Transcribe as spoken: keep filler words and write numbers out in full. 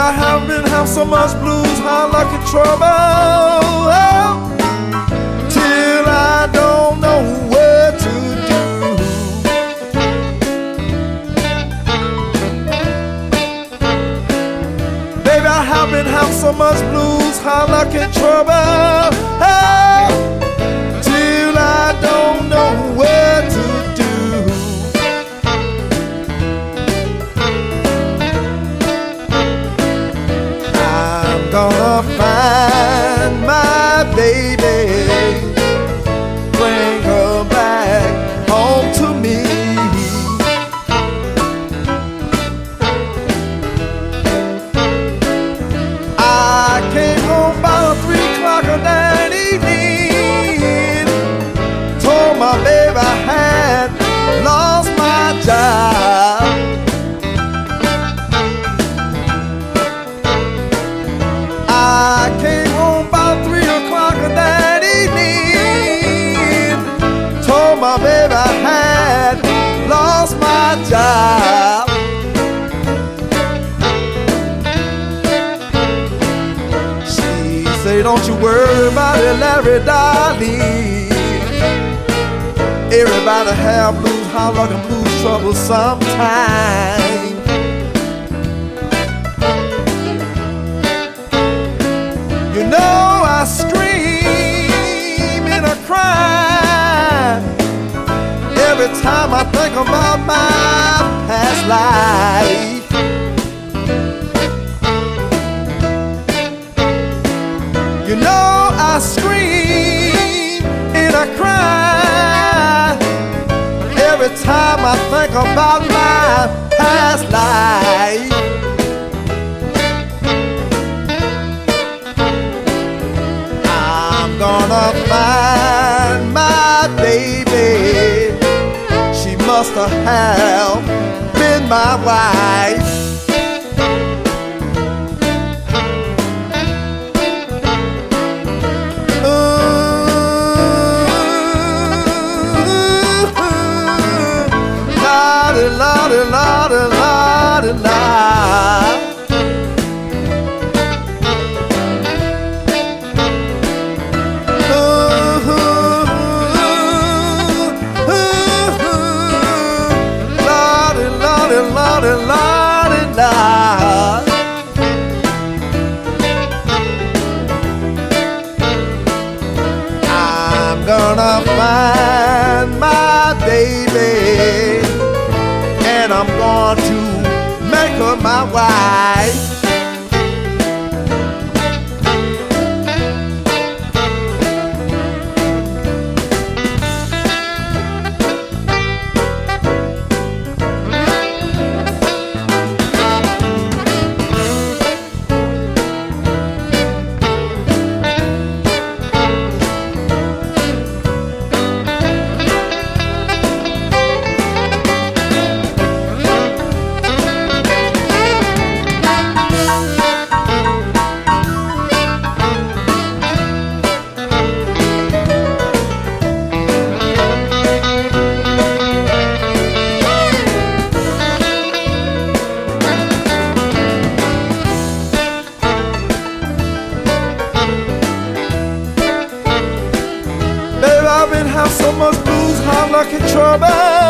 I haven't been having so much blues, how lucky trouble, oh, till I don't know what to do. Baby, I have been having so much blues, how lucky trouble, oh, till I don't know what to do. Gonna find my baby, bring her back home to me. I came home about three o'clock of that evening, told my baby I had lost my job. I came home about three o'clock that evening, told my baby I had lost my job. She said, don't you worry about it, Larry, darling. Everybody have blues, how luck and blues trouble sometime. You know I scream and I cry every time I think about my past life. You know I scream and I cry every time I think about my past life. Gonna find my baby, she must have been my wife. Ooh, lordy, lordy, lordy, lordy, lordy. Lordy, lordy, lord. I'm gonna find my baby, and I'm going to make her my wife. I've been having so much blues, how lucky trouble.